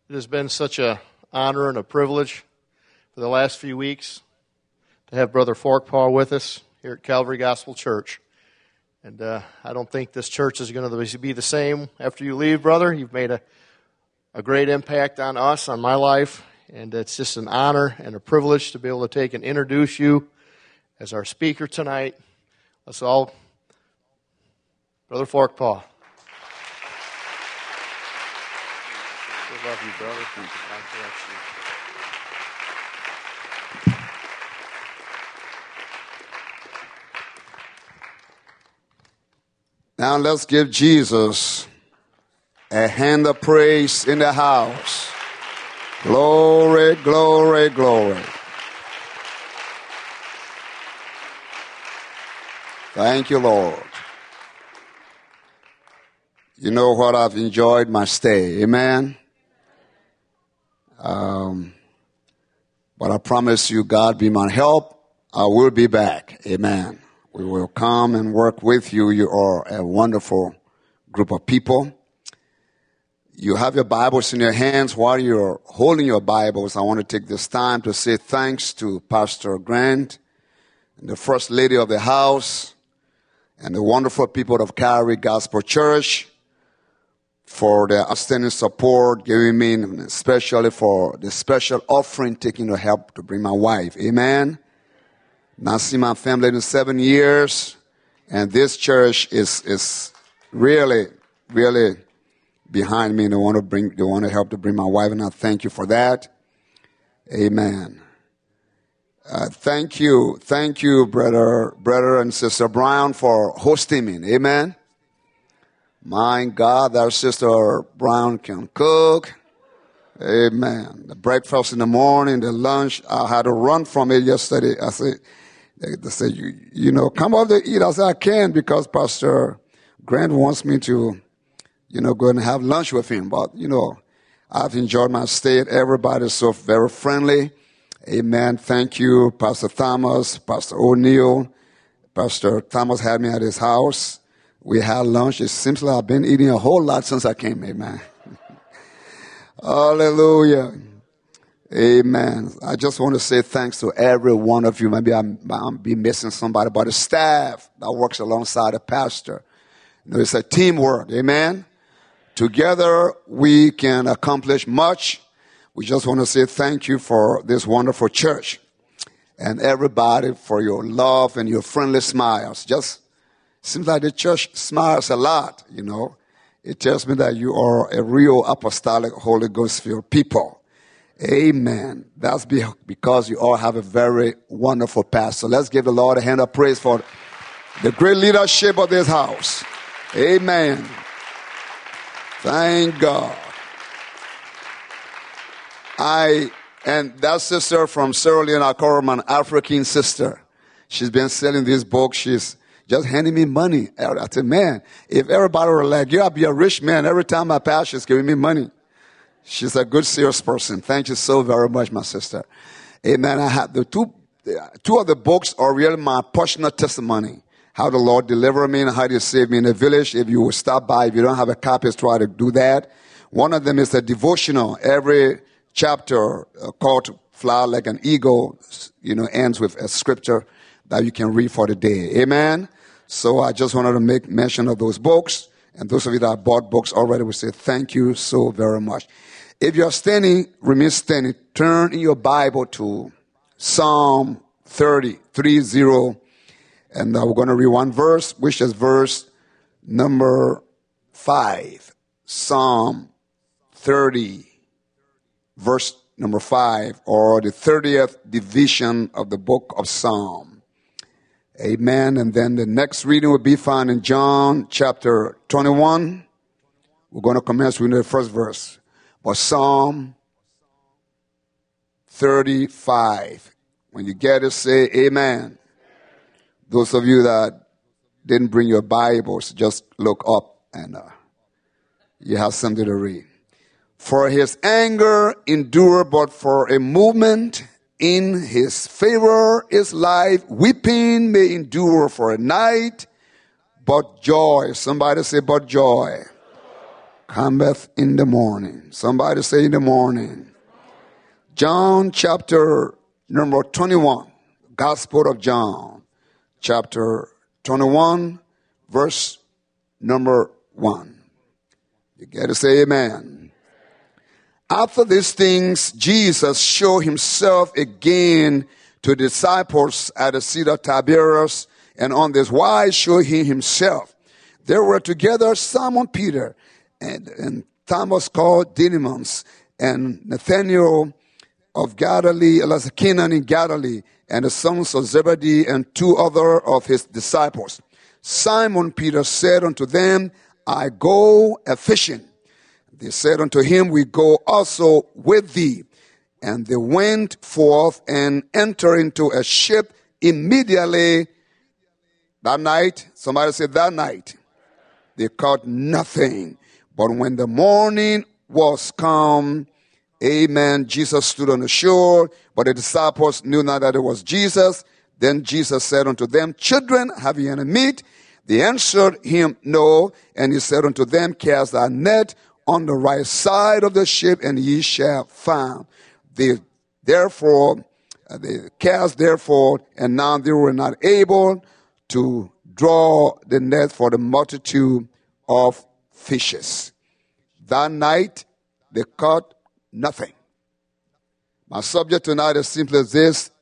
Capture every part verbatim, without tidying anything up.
It has been such an honor and a privilege for the last few weeks to have Brother Forkpaw with us here at Calvary Gospel Church. And uh, I don't think this church is going to be the same after you leave, brother. You've made a, a great impact on us, on my life, and it's just an honor and a privilege to be able to take and introduce you as our speaker tonight. Let's all, Brother Forkpaw. I love you, brother. God bless you. Now let's give Jesus a hand of praise in the house. Glory, glory, glory. Thank you, Lord. You know what? I've enjoyed my stay. Amen. Um, but I promise you, God be my help. I will be back. Amen. We will come and work with you. You are a wonderful group of people. You have your Bibles in your hands. While you're holding your Bibles, I want to take this time to say thanks to Pastor Grant and the First Lady of the house and the wonderful people of Calvary Gospel Church for their outstanding support, giving me, especially for the special offering taking to help to bring my wife. Amen. Not seen my family in seven years, and this church is is really, really behind me. They want to bring, they want to help to bring my wife, and I thank you for that. Amen. Uh, thank you, thank you, brother, brother and sister Brown, for hosting me. Amen. My God, our sister Brown can cook. Amen. The breakfast in the morning, the lunch, I had to run from it yesterday. I said, they, they said, you, you know, come over to eat. I said, I can because Pastor Grant wants me to, you know, go and have lunch with him. But, you know, I've enjoyed my stay. Everybody's so very friendly. Amen. Thank you, Pastor Thomas, Pastor O'Neill. Pastor Thomas had me at his house. We had lunch. It seems like I've been eating a whole lot since I came. Amen. Hallelujah. Amen. I just want to say thanks to every one of you. Maybe I'm, I'm be missing somebody, but the staff that works alongside the pastor. You know, it's a teamwork. Amen. Together we can accomplish much. We just want to say thank you for this wonderful church and everybody for your love and your friendly smiles. Just seems like the church smiles a lot, you know. It tells me that you are a real apostolic Holy Ghost-filled people. Amen. That's because you all have a very wonderful pastor. Let's give the Lord a hand of praise for the great leadership of this house. Amen. Thank God. I, and that sister from Sierra Leone, I call her an African sister. She's been selling this book. She's just handing me money. I said, man, if everybody were like you, I'd be a rich man every time my pastor's giving me money. She's a good salesperson. Thank you so very much, my sister. Amen. I have the two, two of the books are really my personal testimony. How the Lord delivered me and how He saved me in the village. If you will stop by, if you don't have a copy, try to do that. One of them is a devotional. Every chapter uh, called Fly Like an Eagle, you know, ends with a scripture that you can read for the day. Amen. So I just wanted to make mention of those books. And those of you that bought books already will say thank you so very much. If you're standing, remain standing. Turn in your Bible to Psalm thirty, three zero. And uh, we're going to read one verse, which is verse number five. Psalm thirty, verse number five, or the thirtieth division of the book of Psalm. Amen. And then the next reading will be found in John chapter twenty-one. We're going to commence with the first verse. But Psalm thirty-five. When you get it, say amen. Those of you that didn't bring your Bibles, just look up and uh, you have something to read. For his anger endure but for a moment. In his favor is life. Weeping may endure for a night, but joy. Somebody say, but joy cometh in the morning. Somebody say in the morning. John chapter number twenty-one. Gospel of John chapter twenty-one, verse number one. You got to say amen. After these things, Jesus showed himself again to the disciples at the Sea of Tiberias, and on this wise showed he himself. There were together Simon Peter and, and Thomas called Didymus, and Nathanael of Galilee, Elazar Canaan in Galilee, and the sons of Zebedee, and two other of his disciples. Simon Peter said unto them, I go a fishing. They said unto him, we go also with thee. And they went forth and entered into a ship immediately. That night, somebody said that night, they caught nothing. But when the morning was come, amen, Jesus stood on the shore, but the disciples knew not that it was Jesus. Then Jesus said unto them, children, have ye any meat? They answered him, no. And he said unto them, cast thy net on the right side of the ship, and ye shall find. They therefore, uh, they cast therefore, and now they were not able to draw the net for the multitude of fishes. That night, they caught nothing. My subject tonight is simply this.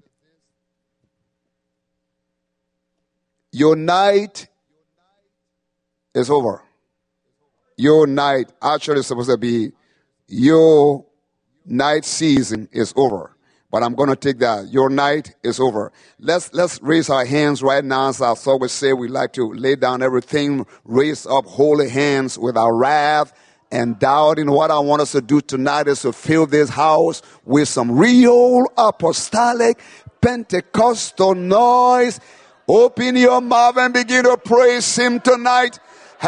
Your night is over. Your night actually is supposed to be your night season is over. But I'm going to take that. Your night is over. Let's let's raise our hands right now. As I always say, we like to lay down everything, raise up holy hands without wrath and doubting. What I want us to do tonight is to fill this house with some real apostolic Pentecostal noise. Open your mouth and begin to praise him tonight.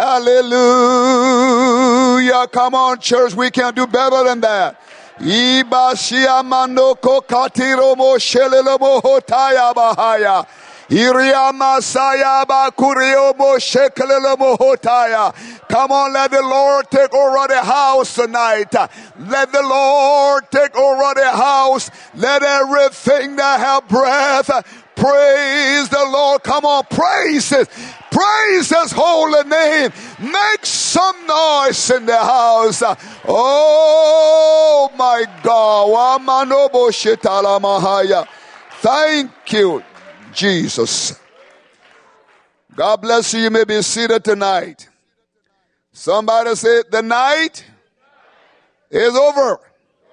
Hallelujah. Come on, church. We can do better than that. Ibashia manoko katiromo shelelemo hotaya bahaya. Iriama sayaba kuriomo shekelelemo hotaya. Come on, let the Lord take over the house tonight. Let the Lord take over the house. Let everything that have breath praise the Lord. Come on, praise it. Praise his holy name. Make some noise in the house. Oh my God. Thank you, Jesus. God bless you. You may be seated tonight. Somebody say, the night is over.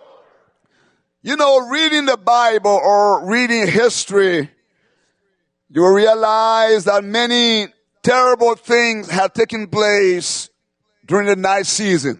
You know, reading the Bible or reading history, you will realize that many terrible things have taken place during the night season.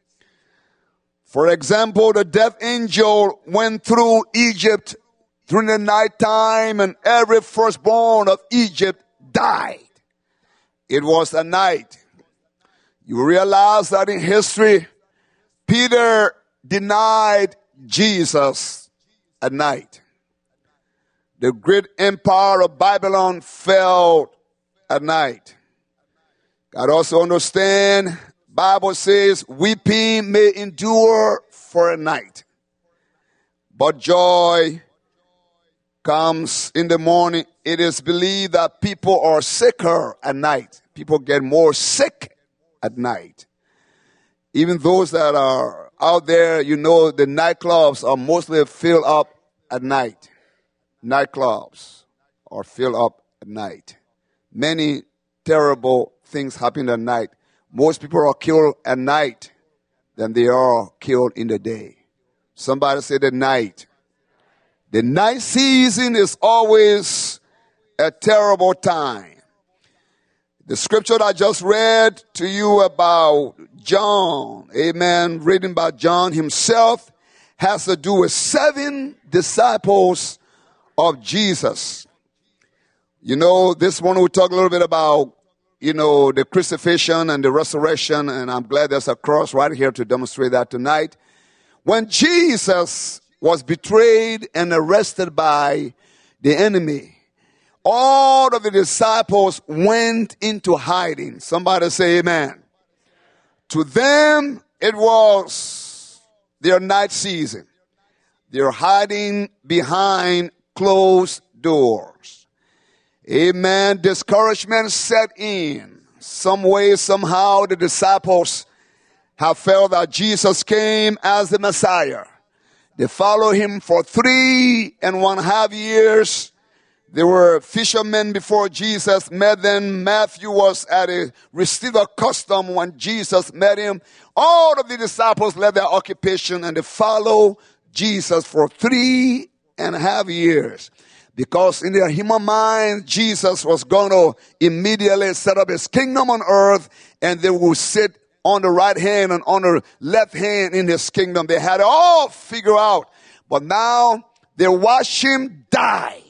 For example, the death angel went through Egypt during the night time, and every firstborn of Egypt died. It was a night. You realize that in history, Peter denied Jesus at night. The great empire of Babylon fell at night. God also understand, Bible says, weeping may endure for a night, but joy comes in the morning. It is believed that people are sicker at night. People get more sick at night. Even those that are out there, you know, the nightclubs are mostly filled up at night. Nightclubs are filled up at night. Many terrible things happen at night. Most people are killed at night than they are killed in the day. Somebody say the night. The night season is always a terrible time. The scripture that I just read to you about John, amen, reading about John himself, has to do with seven disciples of Jesus. You know, this one will talk a little bit about, you know, the crucifixion and the resurrection, and I'm glad there's a cross right here to demonstrate that tonight. When Jesus was betrayed and arrested by the enemy, all of the disciples went into hiding. Somebody say amen. To them, it was their night season. They're hiding behind closed doors. Amen. Discouragement set in. Some way, somehow, the disciples have felt that Jesus came as the Messiah. They followed him for three and one half years. They were fishermen before Jesus met them. Matthew was at a receiver custom when Jesus met him. All of the disciples left their occupation and they followed Jesus for three and a half years. Because in their human mind, Jesus was going to immediately set up his kingdom on earth and they would sit on the right hand and on the left hand in his kingdom. They had it all figured out. But now they watched him die.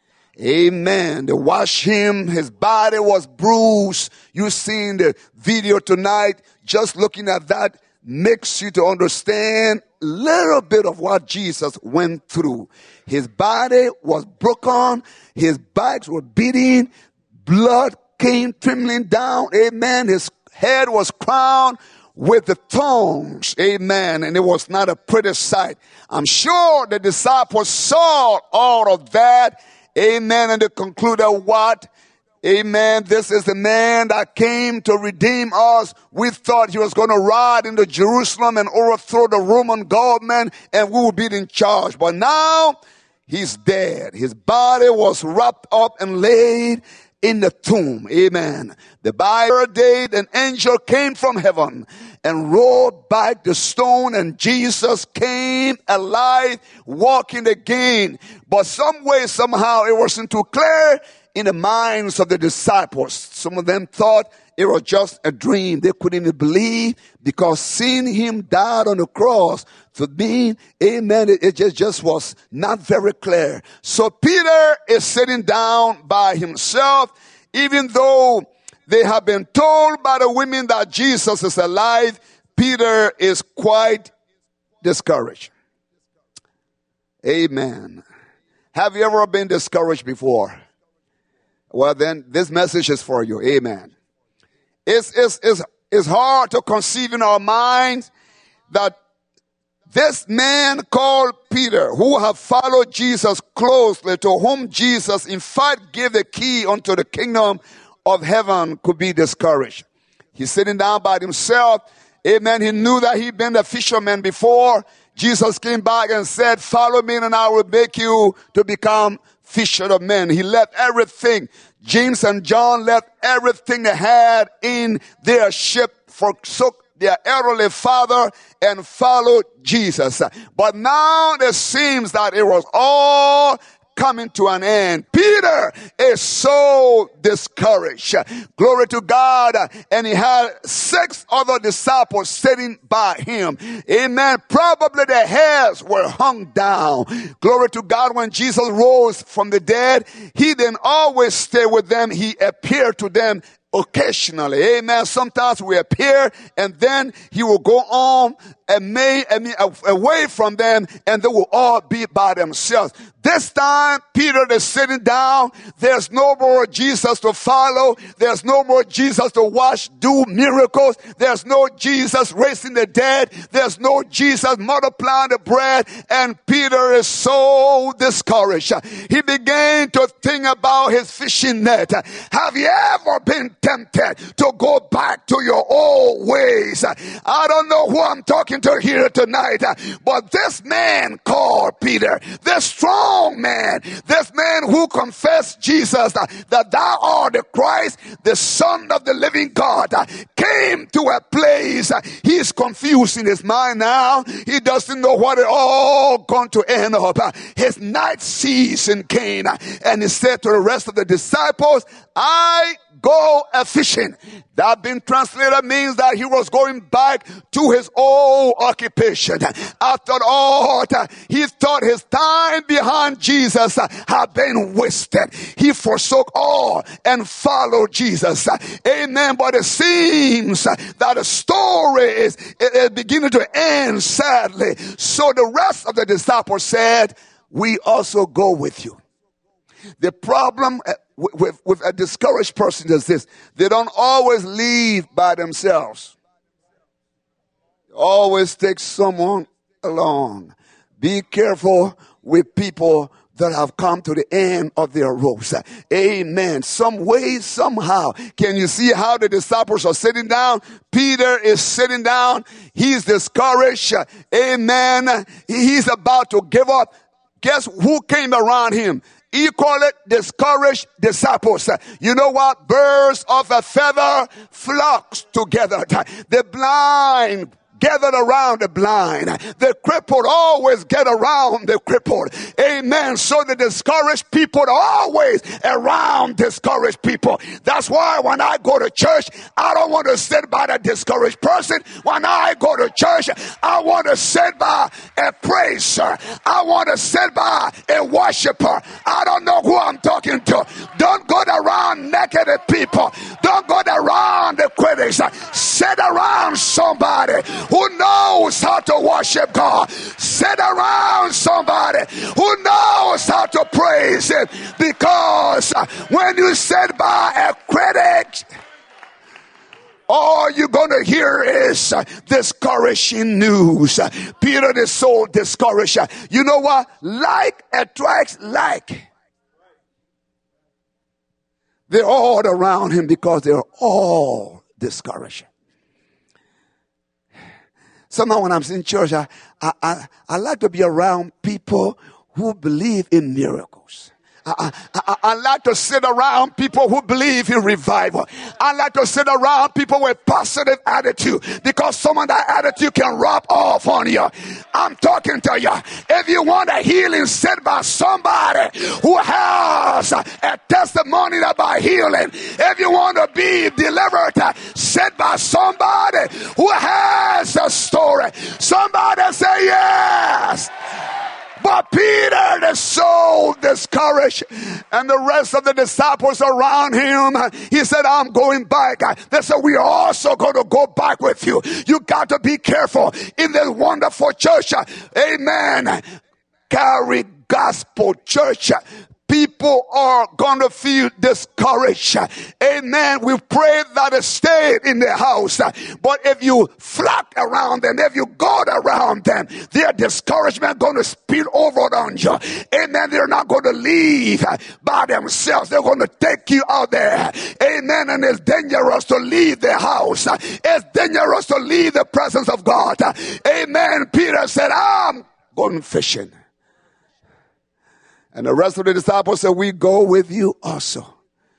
Amen. They watched him. His body was bruised. You've seen the video tonight. Just looking at that makes you to understand a little bit of what Jesus went through. His body was broken. His bags were beaten. Blood came trickling down. Amen. His head was crowned with the thorns. Amen. And it was not a pretty sight. I'm sure the disciples saw all of that. Amen. And they concluded what? Amen. This is the man that came to redeem us. We thought he was going to ride into Jerusalem and overthrow the Roman government and we would be in charge. But now he's dead. His body was wrapped up and laid in the tomb. Amen. The Bible did, an angel came from heaven and rolled back the stone and Jesus came alive, walking again. But some way, somehow, it wasn't too clear in the minds of the disciples. Some of them thought it was just a dream. They couldn't even believe because seeing him die on the cross, for me, amen, it, it just, just was not very clear. So Peter is sitting down by himself, even though they have been told by the women that Jesus is alive. Peter is quite discouraged. Amen. Have you ever been discouraged before? Well, then this message is for you. Amen. It's, it's, it's, it's hard to conceive in our minds that this man called Peter, who have followed Jesus closely, to whom Jesus in fact gave the key unto the kingdom of heaven, could be discouraged. He's sitting down by himself. Amen. He knew that he'd been a fisherman before. Jesus came back and said, follow me and I will make you to become fisher of men. He left everything. James and John left everything they had in their ship, forsook their elderly father and followed Jesus. But now it seems that it was all coming to an end. Peter is so discouraged. Glory to God. And he had six other disciples sitting by him. Amen. Probably their hairs were hung down. Glory to God. When Jesus rose from the dead, he didn't always stay with them. He appeared to them occasionally. Amen. Sometimes we appear and then he will go on and may, I mean, away from them and they will all be by themselves. This time, Peter is sitting down. There's no more Jesus to follow. There's no more Jesus to watch do miracles. There's no Jesus raising the dead. There's no Jesus multiplying the bread. And Peter is so discouraged. He began to think about his fishing net. Have you ever been tempted to go back to your old ways? I don't know who I'm talking to here tonight, but this man called Peter, this strong man, this man who confessed Jesus, that thou art the Christ, the Son of the living God, came to a place. He's confused in his mind now. He doesn't know what it all going to end up. His night season came, and he said to the rest of the disciples, I go a fishing. That being translated means that he was going back to his old occupation. After all, he thought his time behind Jesus had been wasted. He forsook all and followed Jesus. Amen. But it seems that the story is it is beginning to end sadly. So the rest of the disciples said, we also go with you. The problem with, with a discouraged person is this: they don't always leave by themselves. Always take someone along. Be careful with people that have come to the end of their ropes. Amen. Some way, somehow. Can you see how the disciples are sitting down? Peter is sitting down. He's discouraged. Amen. He's about to give up. Guess who came around him? Equally discouraged disciples. You know what? Birds of a feather flocks together. The blind gathered around the blind. The crippled always get around the crippled. Amen. So the discouraged people are always around discouraged people. That's why when I go to church, I don't want to sit by the discouraged person. When I go to church, I want to sit by a praiser. I want to sit by a worshiper. I don't know who I'm talking to. Don't go around negative people. Don't go around the critics. Sit around somebody who knows how to worship God. Sit around somebody who knows how to praise Him. Because when you sit by a critic, all you're going to hear is discouraging news. Peter is so discouraged. You know what? Like attracts like. They're all around him because they're all discouraged. Somehow when I'm in church, I, I, I, I like to be around people who believe in miracles. I, I, I like to sit around people who believe in revival. I like to sit around people with positive attitude, because some of that attitude can rub off on you. I'm talking to you. If you want a healing, sit by somebody who has a testimony about healing. If you want to be delivered, sit by somebody who has a story. Somebody say yes. But Peter is so discouraged, and the rest of the disciples around him, he said, I'm going back. They said, we are also going to go back with you. You got to be careful in this wonderful church. Amen. Calvary Gospel Church. People are going to feel discouraged. Amen. We pray that it stayed in the house. But if you flock around them, if you go around them, their discouragement going to spill over on you. Amen. They're not going to leave by themselves. They're going to take you out there. Amen. And it's dangerous to leave the house. It's dangerous to leave the presence of God. Amen. Peter said, I'm going fishing. And the rest of the disciples said, we go with you also.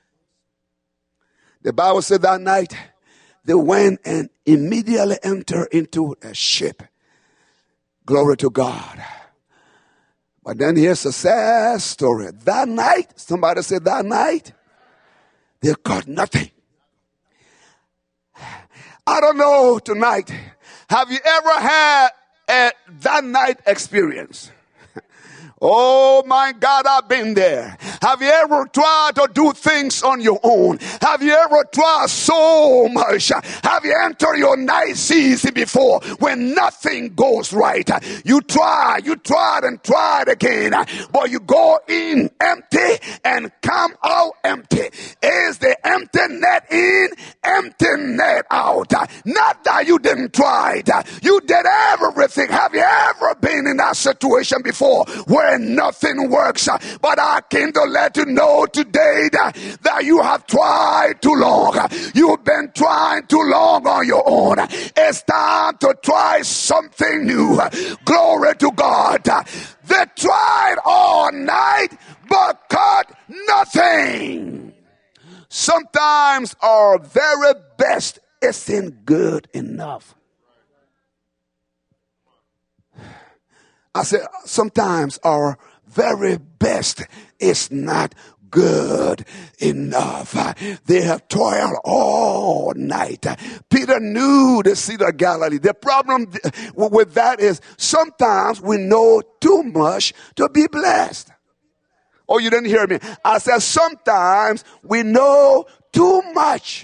The Bible said that night they went and immediately entered into a ship. Glory to God. But then here's a sad story. That night, somebody said that night, they caught nothing. I don't know tonight. Have you ever had a that night experience? Oh my God, I've been there. Have you ever tried to do things on your own? Have you ever tried so much? Have you entered your night season before when nothing goes right? You try, you tried and tried again, but you go in empty and come out empty. Is the empty net in, empty net out? Not that you didn't try. You did everything. Have you ever been in that situation before where nothing works? But I came to let you know today that, that you have tried too long. You've been trying too long on your own. It's time to try something new. Glory to God. They tried all night but caught nothing. Sometimes our very best isn't good enough. I said, sometimes our very best is not good enough. They have toiled all night. Peter knew the Sea of Galilee. The problem with that is sometimes we know too much to be blessed. Oh, you didn't hear me. I said, sometimes we know too much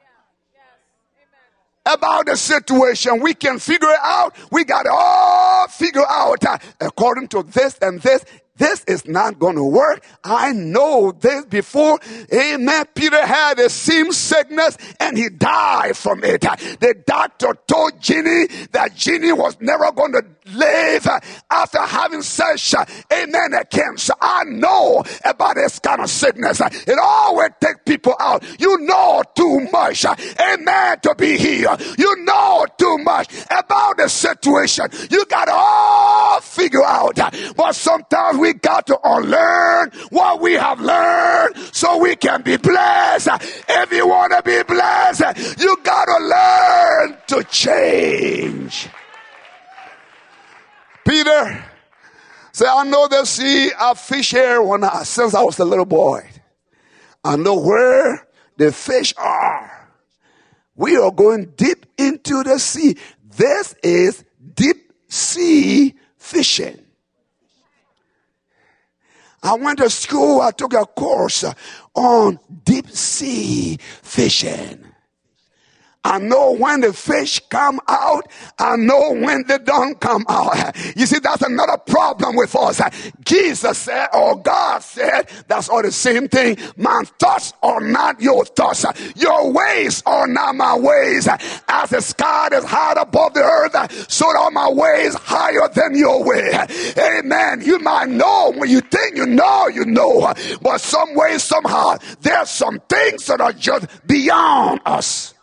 about the situation. We can figure it out. We got it all figured out. Uh, according to this and this, this is not going to work. I know this before. Amen. Peter had a same sickness and he died from it. The doctor told Ginny that Ginny was never going to live after having such, amen, a cancer. I know about this kind of sickness. It always takes people out. You know too much, amen, to be here. You know too much about the situation. You got to all figure out. But sometimes we got to unlearn what we have learned so we can be blessed. If you want to be blessed, you got to learn to change. Peter said, I know the sea of fish here when I, since I was a little boy. I know where the fish are. We are going deep into the sea. This is deep sea fishing. I went to school. I took a course on deep sea fishing. I know when the fish come out. I know when they don't come out. You see, that's another problem with us. Jesus said, or God said, that's all the same thing. My thoughts are not your thoughts. Your ways are not my ways. As the sky is high above the earth, so are my ways higher than your way. Amen. You might know when you think you know, you know. But some way, somehow, there's some things that are just beyond us.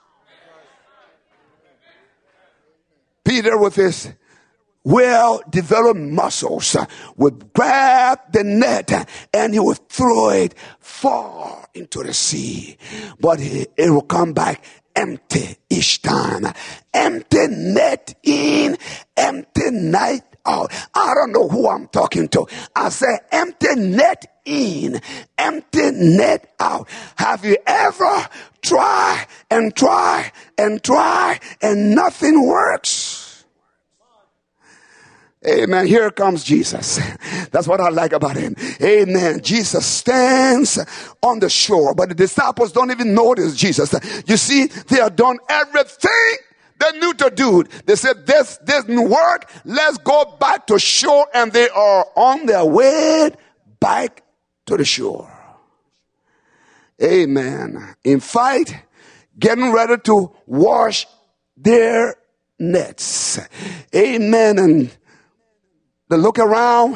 Peter, with his well-developed muscles, would grab the net and he would throw it far into the sea. But it will come back empty each time. Empty net in, empty night out. I don't know who I'm talking to. I say empty net in, empty net out. Have you ever tried and tried and tried and nothing works? Amen. Here comes Jesus. That's what I like about him. Amen. Jesus stands on the shore, but the disciples don't even notice Jesus. You see, they have done everything they knew to do. They said, this didn't work. Let's go back to shore. And they are on their way back to the shore. Amen. In fact, getting ready to wash their nets. Amen. And they look around,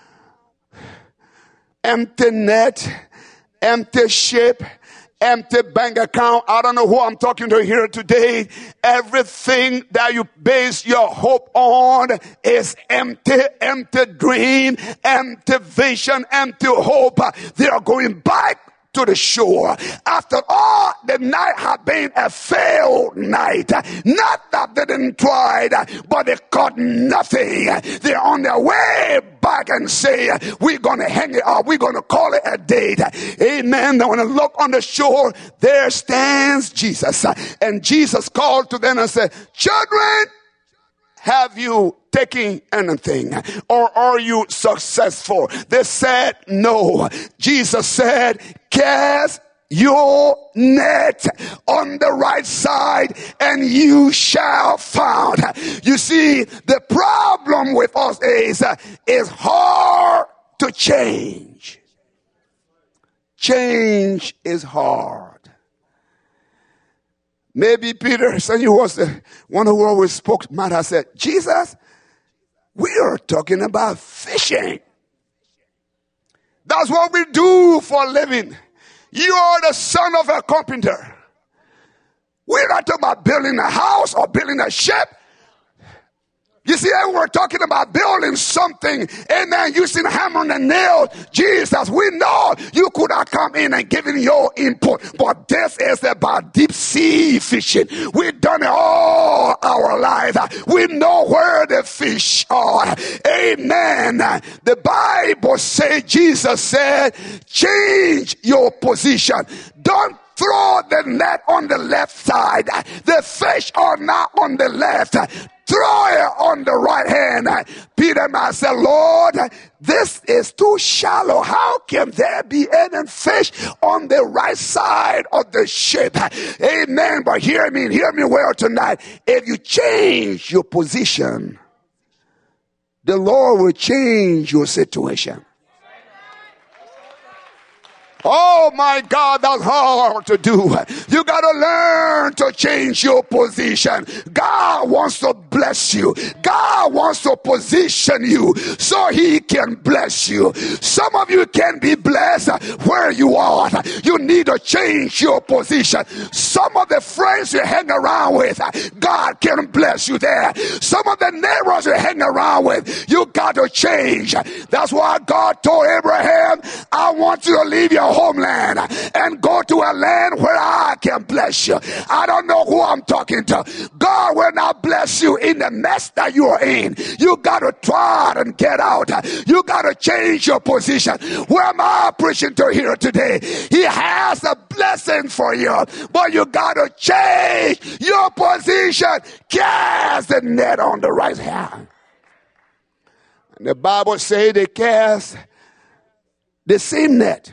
empty net, empty ship, empty bank account. I don't know who I'm talking to here today. Everything that you base your hope on is empty, empty dream, empty vision, empty hope. They are going back to the shore. After all, the night had been a failed night. Not that they didn't try, but they caught nothing. They're on their way back and say, we're going to hang it up. We're going to call it a date. Amen. Now when I look on the shore, there stands Jesus. And Jesus called to them and said, children, have you taken anything, or are you successful? They said no. Jesus said, cast your net on the right side and you shall find. You see, the problem with us is uh, it's hard to change. Change is hard. Maybe Peter, son, who was the one who always spoke, might have said, Jesus, we are talking about fishing. That's what we do for a living. You are the son of a carpenter. We're not talking about building a house or building a ship. You see, we're talking about building something, amen, using hammer and nail. Jesus, we know you could have come in and given your input, but this is about deep sea fishing. We've done it all our life. We know where the fish are. Amen. The Bible says, Jesus said, change your position. Don't throw the net on the left side. The fish are not on the left. Throw it on the right hand. Peter man said, Lord, this is too shallow. How can there be any fish on the right side of the ship? Amen. But hear me, hear me well tonight. If you change your position, the Lord will change your situation. Oh my God, that's hard to do. You got to learn to change your position. God wants to bless you. God wants to position you so he can bless you. Some of you can be blessed where you are. You need to change your position. Some of the friends you hang around with, God can bless you there. Some of the neighbors you hang around with, you got to change. That's why God told Abraham, I want you to leave your homeland and go to a land where I can bless you. I don't know who I'm talking to. God will not bless you in the mess that you are in. You got to try and get out. You got to change your position. Where am I preaching to here today? He has a blessing for you, but you got to change your position. Cast the net on the right hand. And the Bible says they cast the same net.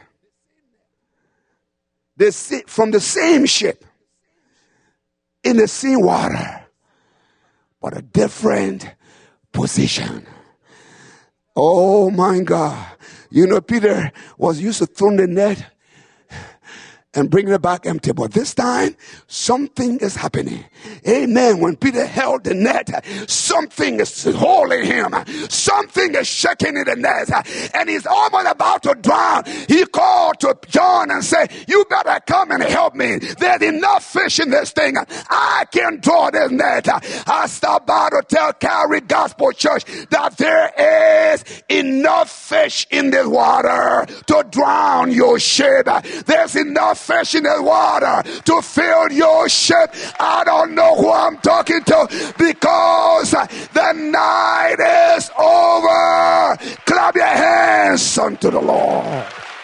They sit from the same ship in the same water, but a different position. Oh my God. You know, Peter was used to throwing the net and bringing it back empty. But this time, something is happening. Amen. When Peter held the net, something is holding him. Something is shaking in the net. And he's almost about to drown. He called to John and said, you better come and help me. There's enough fish in this thing. I can draw this net. I stopped by to tell Calvary Gospel Church that there is enough fish in this water to drown your ship. There's enough fish in the water to fill your ship. I don't know who I'm talking to, because the night is over. Clap your hands unto the Lord.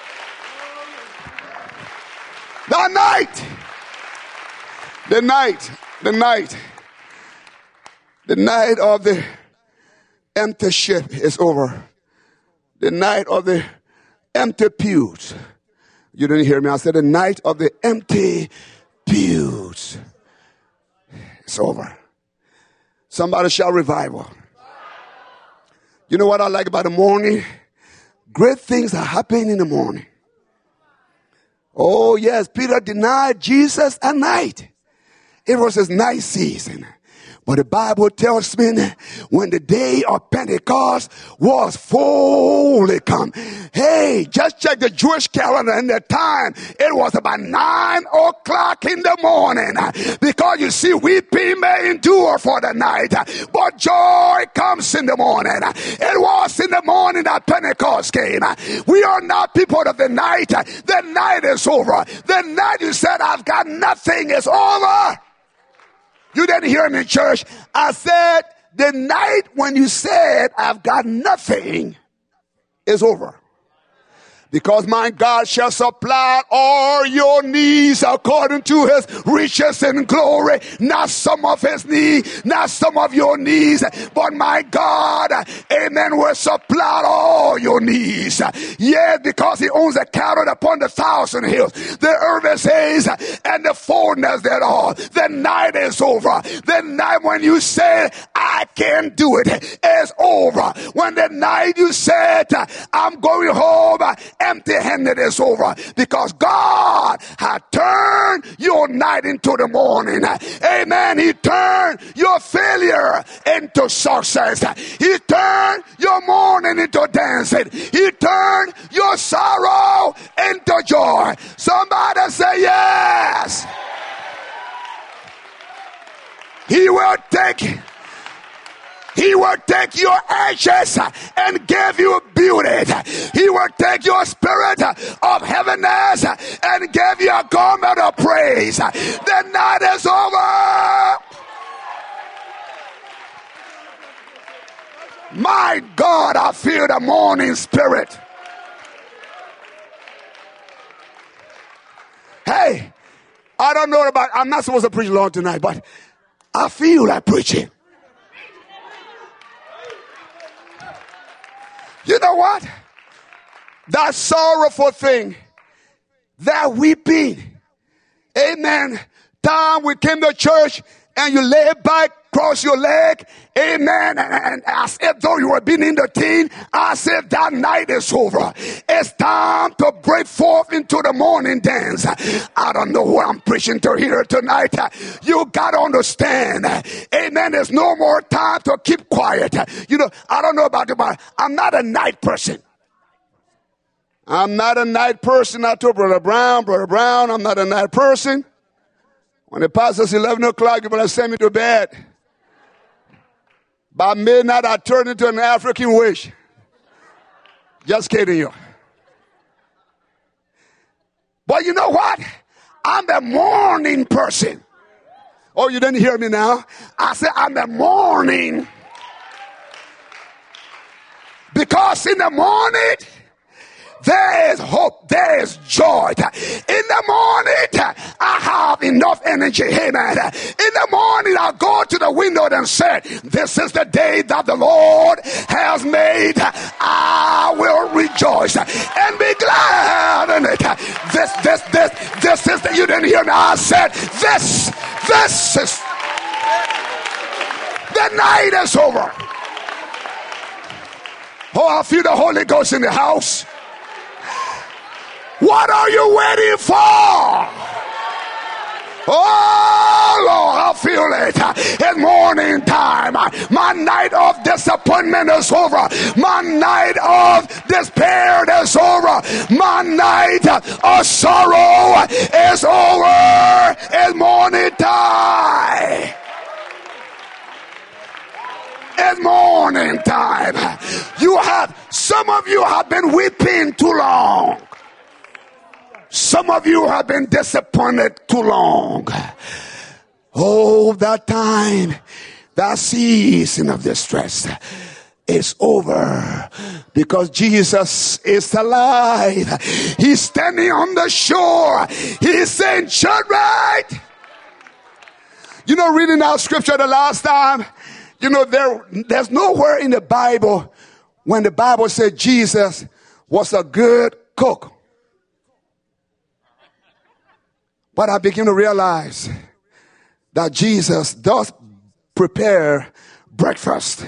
The night, the night, the night, the night of the empty ship is over. The night of the empty pews. You didn't hear me. I said the night of the empty pews. It's over. Somebody shout revival. You know what I like about the morning? Great things are happening in the morning. Oh yes, Peter denied Jesus at night. It was his night season. But the Bible tells me when the day of Pentecost was fully come. Hey, just check the Jewish calendar and the time. It was about nine o'clock in the morning. Because you see, weeping may endure for the night, but joy comes in the morning. It was in the morning that Pentecost came. We are not people of the night. The night is over. The night you said, I've got nothing, is over. You didn't hear me, church. I said the night when you said, I've got nothing, is over. Because my God shall supply all your needs according to his riches and glory. Not some of his needs, not some of your needs, but my God, amen, will supply all your needs. Yes, because he owns the cattle upon the thousand hills. The earth is his and the fullness thereof. The night is over. The night when you say, I can't do it, is over. When the night you said, I'm going home empty-handed, is over, because God had turned your night into the morning. Amen. He turned your failure into success. He turned your mourning into dancing. He turned your sorrow into joy. Somebody say yes. He will take He will take your ashes and give you beauty. He will take your spirit of heaviness and give you a garment of praise. The night is over. My God, I feel the morning spirit. Hey, I don't know about, I'm not supposed to preach long tonight, but I feel like preaching. You know what? That sorrowful thing, that weeping, amen. Time we came to church and you lay back cross your leg, amen, and, and as if though you were being entertained, as if that night is over. It's time to break forth into the morning dance. I don't know what I'm preaching to here tonight. You got to understand, amen, there's no more time to keep quiet. You know, I don't know about you, but I'm not a night person. I'm not a night person. I told Brother Brown, Brother Brown, I'm not a night person. When it passes eleven o'clock, you better send me to bed. By midnight, I turn into an African witch. Just kidding you. But you know what? I'm a morning person. Oh, you didn't hear me now? I said I'm a morning. Because in the morning, there is hope. There is joy. In the morning, I have enough energy. Amen. In the morning, I go to the window and say, this is the day that the Lord has made. I will rejoice and be glad in it. This, this, this, this is the, you didn't hear me. I said, this, this is, the night is over. Oh, I feel the Holy Ghost in the house. What are you waiting for? Oh, Lord, I feel it. It's morning time. My night of disappointment is over. My night of despair is over. My night of sorrow is over. It's morning time. It's morning time. You have, some of you have been weeping too long. Some of you have been disappointed too long. Oh, that time, that season of distress is over because Jesus is alive. He's standing on the shore. He's saying, children. You know, reading that scripture the last time, you know, there, there's nowhere in the Bible when the Bible said Jesus was a good cook. But I begin to realize that Jesus does prepare breakfast.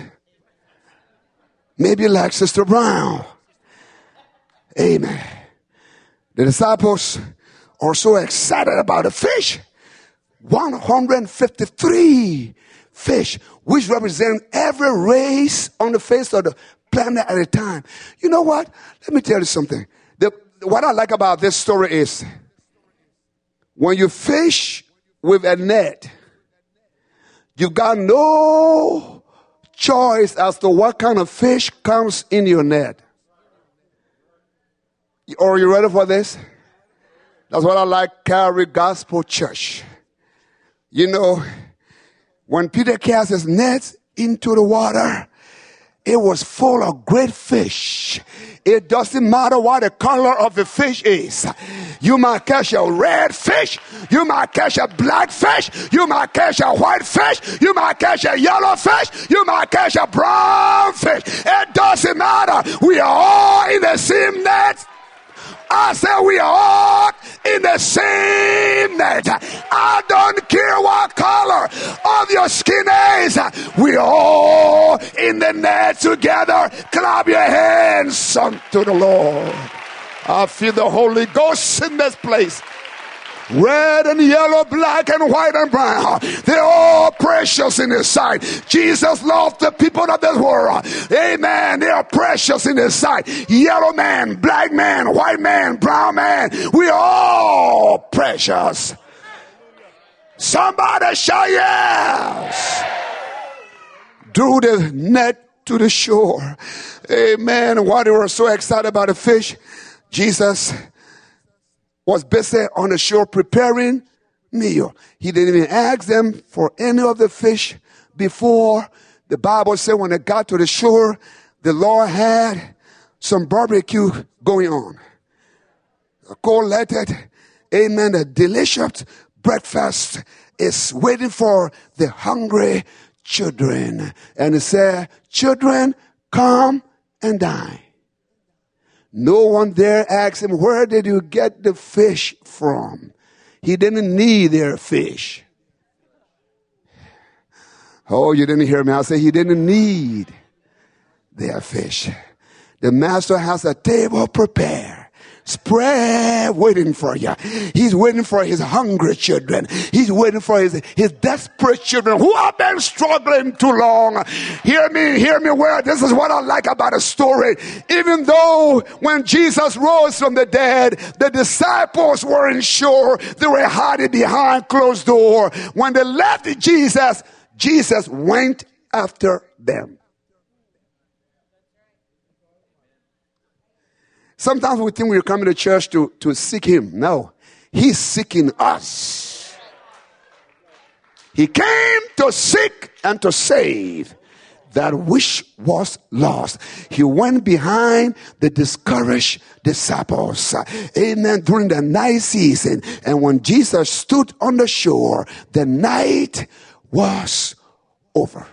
Maybe like Sister Brown. Amen. The disciples are so excited about the fish. one hundred fifty-three fish, which represent every race on the face of the planet at a time. You know what? Let me tell you something. The, what I like about this story is, when you fish with a net, you got no choice as to what kind of fish comes in your net. Are you ready for this? That's what I like Calvary Gospel Church. You know, when Peter cast his nets into the water, it was full of great fish. It doesn't matter what the color of the fish is. You might catch a red fish. You might catch a black fish. You might catch a white fish. You might catch a yellow fish. You might catch a brown fish. It doesn't matter. We are all in the same net. I said we are all in the same net. I don't care what color of your skin is. We are all in the net together. Clap your hands unto the Lord. I feel the Holy Ghost in this place. Red and yellow, black and white and brown. They're all precious in His sight. Jesus loved the people of this world. Amen. They are precious in His sight. Yellow man, black man, white man, brown man. We are all precious. Somebody shout yes. Drew the net to the shore. Amen. While they were so excited about the fish, Jesus was busy on the shore preparing meal. He didn't even ask them for any of the fish before. The Bible said when they got to the shore, the Lord had some barbecue going on. A cold-lighted, amen, a delicious breakfast is waiting for the hungry children. And he said, children, come and dine. No one there asked him, where did you get the fish from? He didn't need their fish. Oh, you didn't hear me. I said he didn't need their fish. The master has a table prepared, spread, waiting for you. He's waiting for his hungry children. He's waiting for his, his desperate children who have been struggling too long. Hear me, hear me well. This is what I like about a story. Even though when Jesus rose from the dead, the disciples weren't sure. They were hiding behind closed door. When they left Jesus, Jesus went after them. Sometimes we think we're coming to church to, to seek him. No, he's seeking us. He came to seek and to save that which was lost. He went behind the discouraged disciples. Amen. During the night season. And when Jesus stood on the shore, the night was over.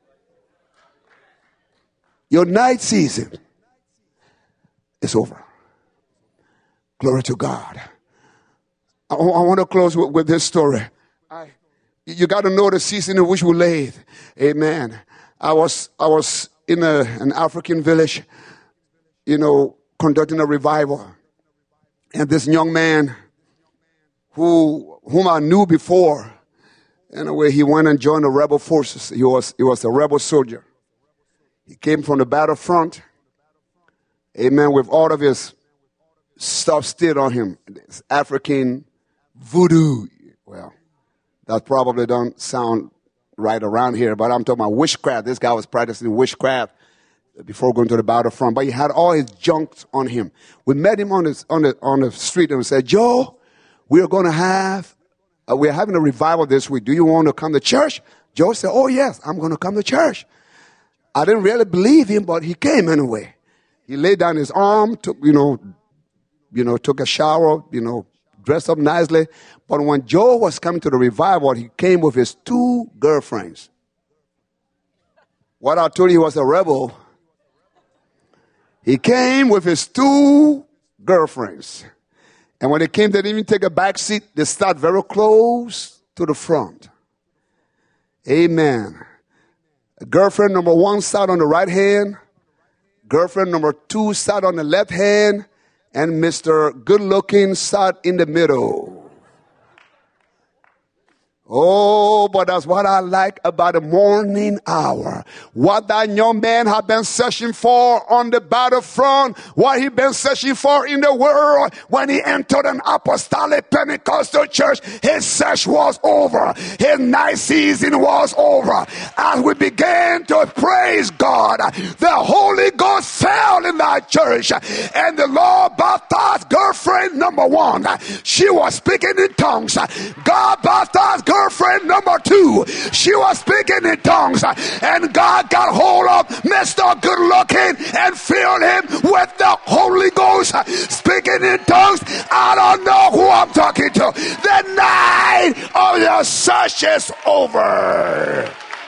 Your night season is over. Glory to God. I, I want to close with, with this story. I, you got to know the season in which we live. Amen. I was I was in a, an African village, you know, conducting a revival, and this young man, who whom I knew before, in a way, he went and joined the rebel forces. He was he was a rebel soldier. He came from the battlefront. Amen. With all of his stuff still on him. It's African voodoo. Well, that probably don't sound right around here, but I'm talking about witchcraft. This guy was practicing witchcraft before going to the battlefront, but he had all his junk on him. We met him on the, on the, on the street and we said, Joe, we're going to have, uh, we're having a revival this week. Do you want to come to church? Joe said, oh yes, I'm going to come to church. I didn't really believe him, but he came anyway. He laid down his arm, took, you know, you know, took a shower, you know, dressed up nicely. But when Joe was coming to the revival, he came with his two girlfriends. What I told you, he was a rebel. He came with his two girlfriends. And when they came, they didn't even take a back seat. They sat very close to the front. Amen. Girlfriend number one sat on the right hand. Girlfriend number two sat on the left hand. And Mister Good-looking sat in the middle. Oh, but that's what I like about the morning hour. What that young man had been searching for on the battlefront, what he been searching for in the world, when he entered an apostolic Pentecostal church, his search was over. His night season was over. As we began to praise God, the Holy Ghost fell in that church, and the Lord baptized girlfriend number one. She was speaking in tongues. God baptized girlfriend Girlfriend number two, she was speaking in tongues, and God got hold of Mister Good-looking and filled him with the Holy Ghost, speaking in tongues. I don't know who I'm talking to. The night of your search is over.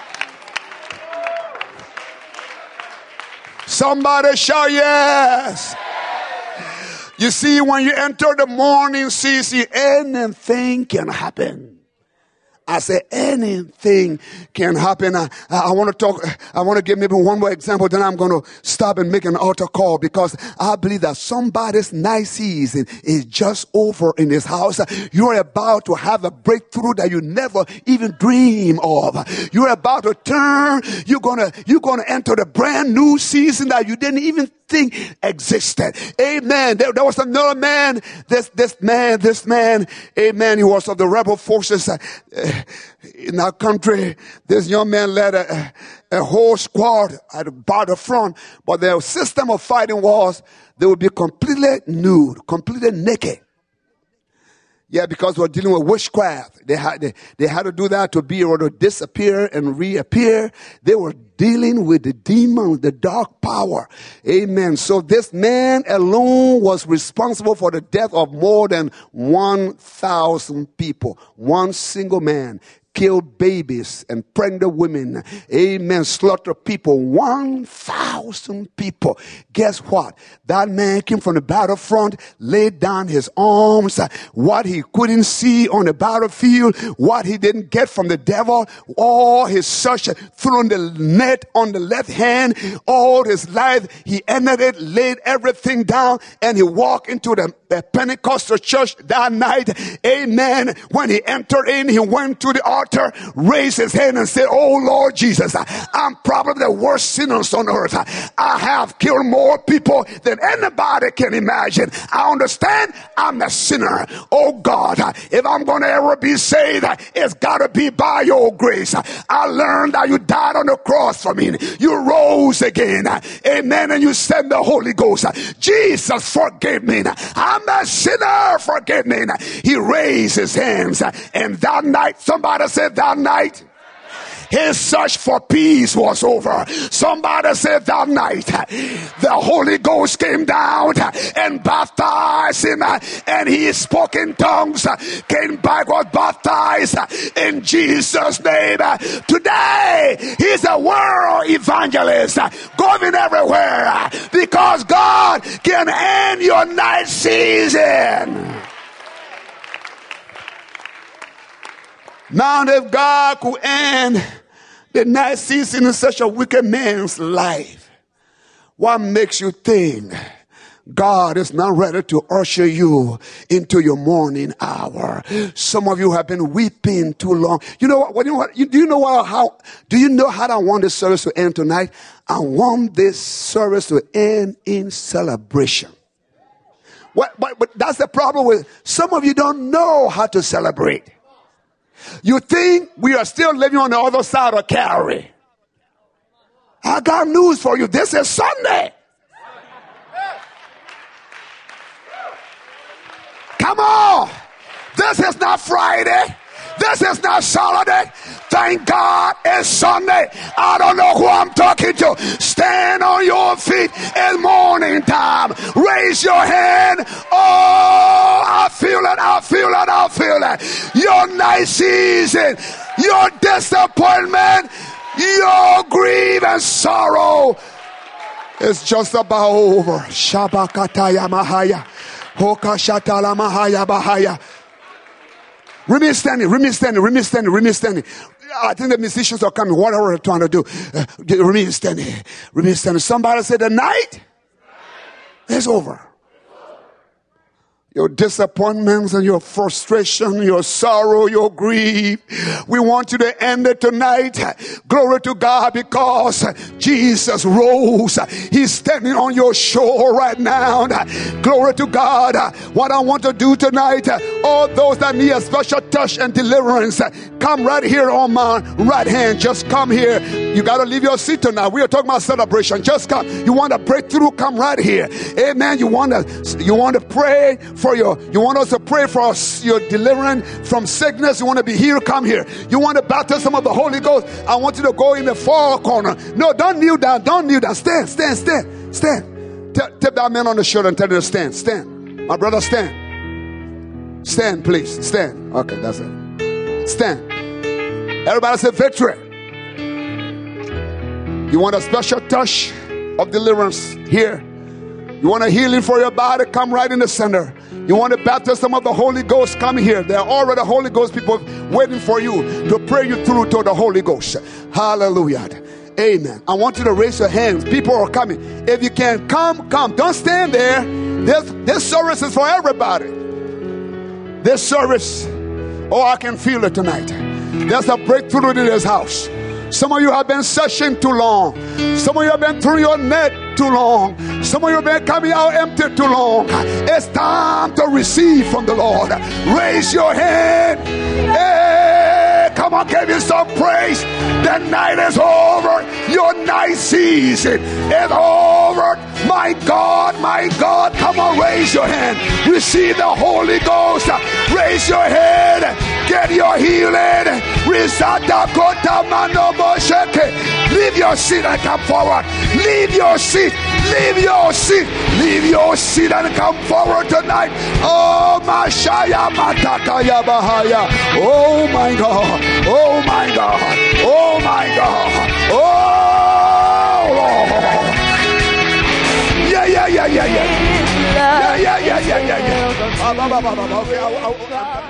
Somebody shout yes. You see, when you enter the morning season, anything can happen. I say anything can happen. I, I want to talk, I want to give maybe one more example, then I'm going to stop and make an altar call, because I believe that somebody's night season is just over in this house. You're about to have a breakthrough that you never even dream of. You're about to turn, you're going to, you're going to enter the brand new season that you didn't even think existed. Amen. There, there was another man, this, this man, this man, amen, he was of the rebel forces uh, in our country. This young man led a, a whole squad at about the front, but their system of fighting was they would be completely nude, completely naked. Yeah, because we're dealing with witchcraft. They had, they, they had to do that to be able to disappear and reappear. They were dealing with the demon, the dark power. Amen. So this man alone was responsible for the death of more than one thousand people. One single man killed babies and pregnant women. Amen. Slaughtered people. one thousand. thousand people. Guess what? That man came from the battlefront, laid down his arms, what he couldn't see on the battlefield, what he didn't get from the devil, all his search through the net on the left hand, all his life, he ended it, laid everything down, and he walked into the, the Pentecostal church that night. Amen. When he entered in, he went to the altar, raised his hand and said, oh Lord Jesus, I'm probably the worst sinners on earth. I have killed more people than anybody can imagine. I understand I'm a sinner. Oh God, if I'm going to ever be saved, it's got to be by your grace. I learned that you died on the cross for me. You rose again. Amen. And you sent the Holy Ghost. Jesus, forgive me. I'm a sinner. Forgive me. He raised his hands. And that night, somebody said that night, his search for peace was over. Somebody said that night, the Holy Ghost came down and baptized him, and he spoke in tongues, came back, was baptized in Jesus' name. Today, he's a world evangelist, going everywhere, because God can end your night season. Now, if God could end the night season in such a wicked man's life, what makes you think God is not ready to usher you into your morning hour? Some of you have been weeping too long. You know what? You know what? You, do you know what? How? Do you know how I want this service to end tonight? I want this service to end in celebration. What? But, but that's the problem with some of you. Don't know how to celebrate. You think we are still living on the other side of Calvary. I got news for you. This is Sunday. Come on. This is not Friday. This is not Saturday. Thank God it's Sunday. I don't know who I'm talking to. Stand on your feet. It's morning time. Raise your hand. Oh, I feel it. I feel it. I feel it. Your night season, your disappointment, your grief and sorrow is just about over. Shabakataya Mahaya. Hokashatala Mahaya Bahaya. Remain standing, remain standing, remain standing, remain standing. I think the musicians are coming, whatever they're trying to do. Uh, remain standing, remain standing. Somebody said the night is over. Your disappointments and your frustration, your sorrow, your grief. We want you to end it tonight. Glory to God, because Jesus rose. He's standing on your shore right now. Glory to God. What I want to do tonight, all those that need a special touch and deliverance, come right here on my right hand. Just come here. You got to leave your seat tonight. We are talking about celebration. Just come. You want to break through? Come right here. Amen. You want to, you want to pray for your, you want us to pray for us, your deliverance from sickness. You want to be here? Come here. You want to baptism of the Holy Ghost? I want you to go in the far corner. No, don't kneel down. Don't kneel down. Stand, stand, stand, stand. T- tap that man on the shoulder and tell him to stand. Stand. My brother, stand. Stand, please. Stand. Okay, that's it. Stand. Everybody say victory. You want a special touch of deliverance here? You want a healing for your body? Come right in the center. You want a baptism of the Holy Ghost? Come here. There are already Holy Ghost people waiting for you to pray you through to the Holy Ghost. Hallelujah. Amen. I want you to raise your hands. People are coming. If you can, come, come. Don't stand there. This, this service is for everybody. This service, oh, I can feel it tonight. There's a breakthrough in this house. Some of you have been searching too long. Some of you have been through your net too long. Some of you have been coming out empty too long. It's time to receive from the Lord. Raise your hand. Hey, come on, give you some praise. The night is over. Your night season is over. My God, my God, come on, raise your hand. Receive the Holy Ghost. Raise your hand. Get your healing. Leave your seat and come forward. Leave your seat. Leave your seat. Leave your seat and come forward tonight. Oh, Mashaya Matakaya Bahaya. Oh my God. Oh my God. Oh my God. Oh Lord. yeah, yeah. Yeah, yeah, yeah, yeah, yeah, yeah. Ah, bah, bah, bah, bah, bah. Okay, I, I, I,